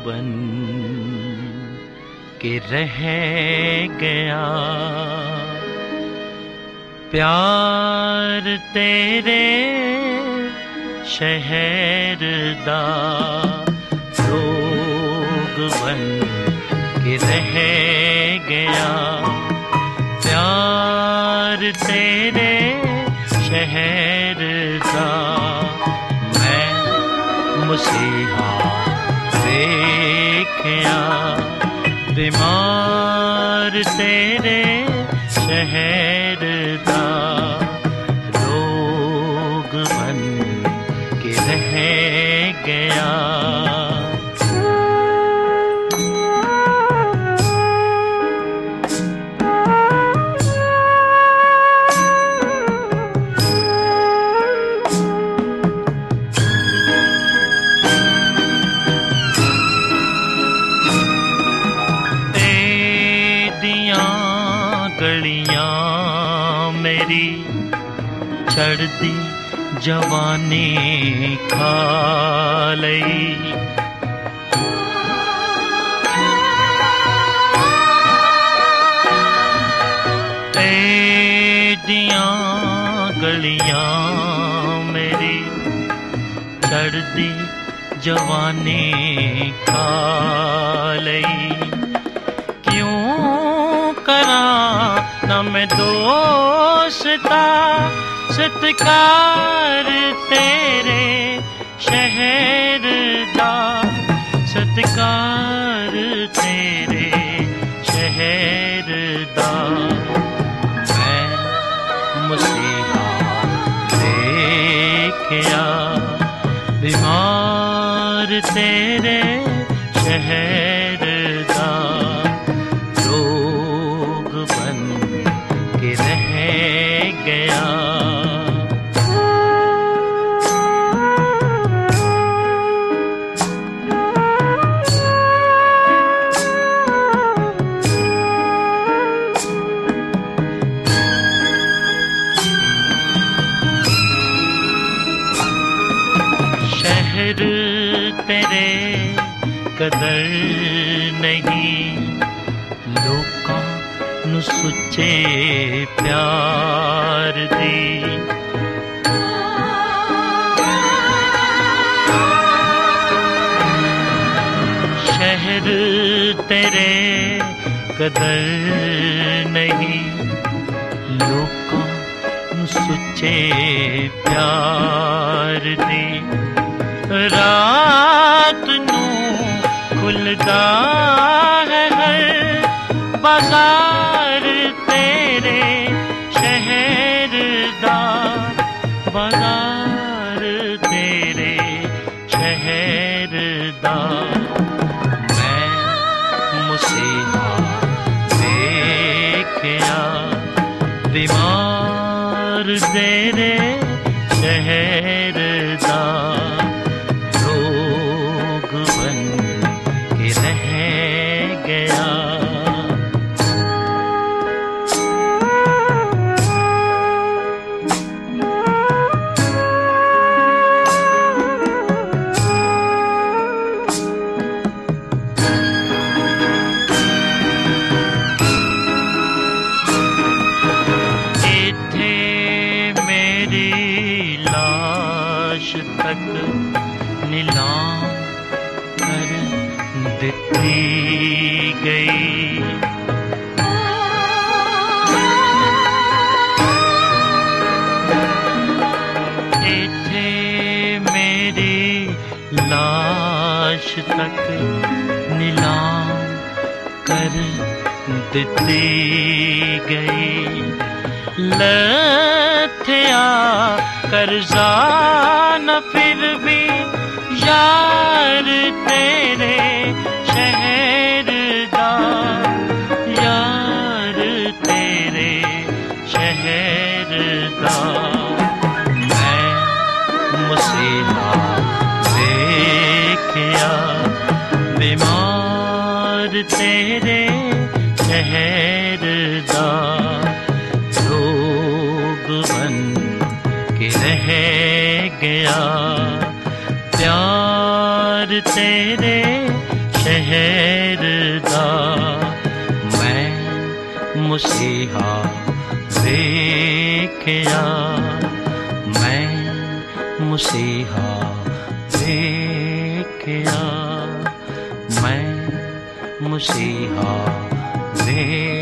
बन के रह गया। प्यार तेरे शहर दा रोग बन के रह गया। प्यार तेरे शहर दा मैं मसीहा देखिया। बीमार तेरे शहर दा रोग बन के रह गया। गलियां मेरी चढ़दी जवानी खा लई। तेदियां गलियां मेरी चढ़दी जवानी खा लई। ना मैं दोस्ता सत्कार तेरे शहर दा। सत्कार तेरे शहर दा मैं मसीहा देखिया। बीमार तेरे शहर दा रोग बन के रह गया। शहर तेरे कदर नहीं लोकां नू सुच्चे प्यार दी। शहर तेरे कदर नहीं लोकां नू सुच्चे प्यार दी। रात नू खुलदा है हर बाजार तेरे शहर दा। बाजार तेरे शहर दा मैं मसीहा देखिया। बीमार तेरे शहर दा रोग बन के रह गया। इथे मेरी लाश तक नीलाम कर दिती गई। इथे मेरी लाश तक नीलाम कर दिती गई। लथया कर्जा न फिर भी यार तेरे शहर दा। यार तेरे शहर दा मैं मसीहा देखिया। बीमार तेरे शहर दा रोग बन के रह गया। प्यार तेरे मुसीहा देखया, मैं मुसीहा देखया, मैं मुसीहा देखया।